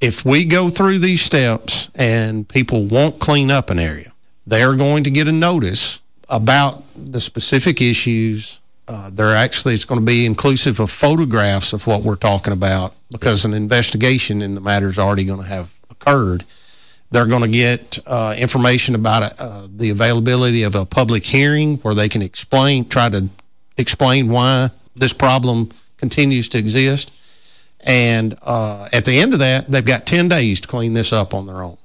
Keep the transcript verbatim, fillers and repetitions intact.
if we go through these steps and people won't clean up an area, they're going to get a notice about the specific issues. Uh, they're actually, it's going to be inclusive of photographs of what we're talking about, because an investigation in the matter is already going to have occurred. They're going to get uh, information about uh, the availability of a public hearing where they can explain, try to explain why this problem continues to exist. And uh, at the end of that, they've got ten days to clean this up on their own.